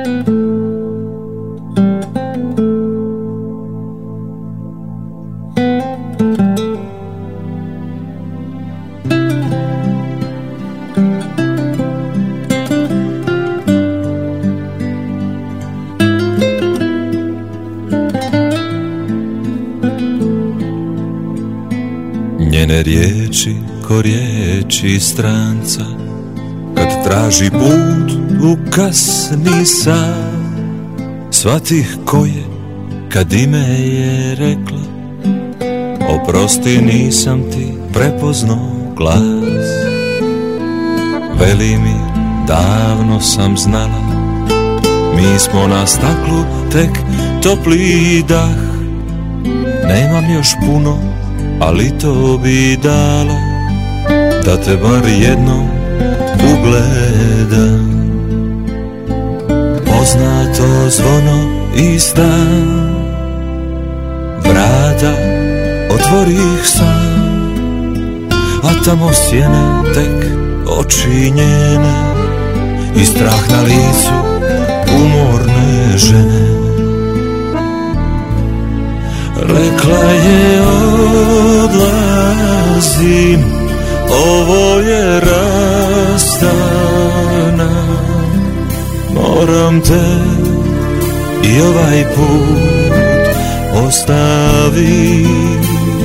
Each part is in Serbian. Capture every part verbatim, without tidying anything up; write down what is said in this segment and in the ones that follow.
Njene riječi ko riječi stranca kad traži put u kasni san. Shvatih ko je kad ime je rekla, oprosti nisam ti prepoznao glas. Veli mi davno sam znala, mi smo na staklu tek topli dah. Nemam još puno, ali to bi dala da te bar jednom ugledam. Poznato zvono i stan, vrata otvorih sam, a tamo sjene tek oči njene i strah na licu umorne žene. Rekla je odlazim, ovo je rastanak. Moram te i ovaj put ostavim,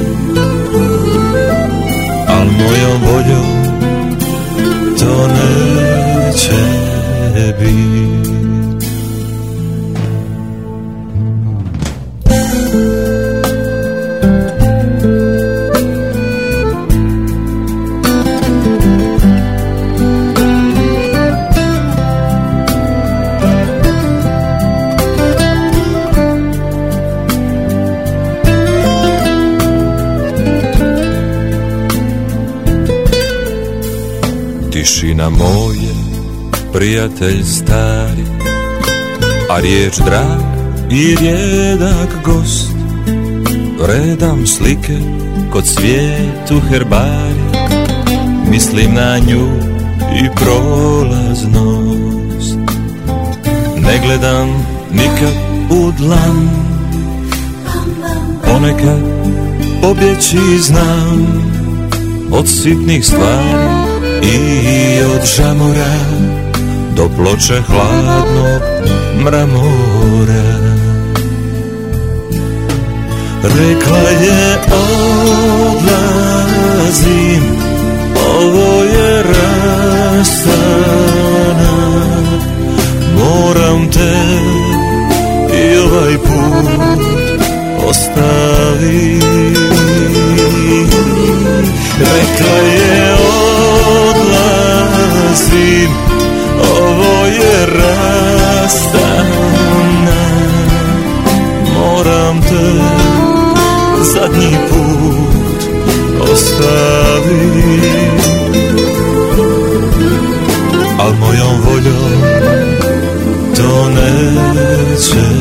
al mojom voljom to neće biti. Tišina moje, prijatelj stari, a riječ drag i rijedak gost. Redam slike kod svijetu herbari, mislim na nju i prolaznost. Ne gledam nikad u dlan, ponekad pobjeći znam od sitnih stvari i od žamora do ploče hladnog mramora. Rekla je odlazim, ovo je rastanak. Moram te i ovaj put ostavim. Rekla je odlazim, ovo je rastanak. Moram te zadnji put ostavim, al mojom voljom to neće